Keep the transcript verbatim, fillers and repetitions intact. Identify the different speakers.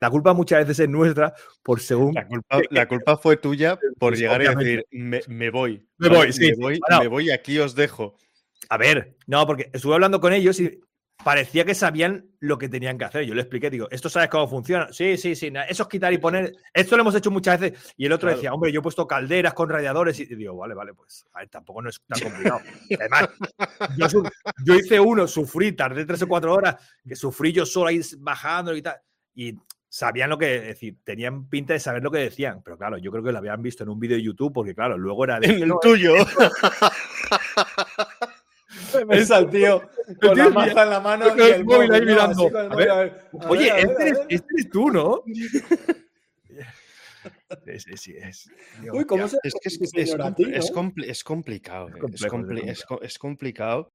Speaker 1: la culpa muchas veces es nuestra por según...
Speaker 2: La culpa, la culpa fue tuya por
Speaker 1: Pues,
Speaker 2: llegar
Speaker 1: obviamente.
Speaker 2: y decir, me, me voy.
Speaker 1: Me
Speaker 2: ¿vale?
Speaker 1: voy, sí,
Speaker 2: me
Speaker 1: sí.
Speaker 2: voy,
Speaker 1: Bueno,
Speaker 2: me voy y aquí os dejo.
Speaker 1: a ver, no, porque estuve hablando con ellos y parecía que sabían lo que tenían que hacer. Yo le expliqué, digo, ¿esto sabes cómo funciona? Sí, sí, sí. Eso es quitar y poner. Esto lo hemos hecho muchas veces. Y el otro
Speaker 2: Claro.
Speaker 1: decía, hombre, yo he puesto calderas con radiadores. Y digo, vale, vale, pues a ver, tampoco no es tan complicado. Además, yo, yo hice uno, sufrí, tardé tres o cuatro horas, que sufrí yo solo ahí bajando y tal. Y sabían lo que decir, tenían pinta de saber lo que decían. Pero claro, yo creo que lo habían visto en un vídeo de YouTube, porque claro, luego era de.
Speaker 2: En el
Speaker 1: no,
Speaker 2: tuyo.
Speaker 3: Ves al tío con la maza en la mano
Speaker 1: con
Speaker 3: y el móvil,
Speaker 1: móvil ahí
Speaker 3: ¿no?
Speaker 1: mirando.
Speaker 3: Así con el
Speaker 1: A
Speaker 3: móvil,
Speaker 1: ver,
Speaker 3: a ver, a
Speaker 1: oye,
Speaker 3: ver, a ver,
Speaker 1: este,
Speaker 3: a
Speaker 1: eres,
Speaker 3: ver.
Speaker 1: este eres tú, ¿no? Sí, sí, sí, es.
Speaker 3: Uy, ¿cómo se
Speaker 2: Es que es,
Speaker 3: este
Speaker 2: es,
Speaker 3: señor a
Speaker 2: compl-
Speaker 3: ti,
Speaker 2: es,
Speaker 3: no?
Speaker 2: compl- es complicado.
Speaker 1: Es
Speaker 2: eh, Es,
Speaker 1: complejo, es
Speaker 2: compli- es,
Speaker 1: complicado.
Speaker 2: co- es complicado.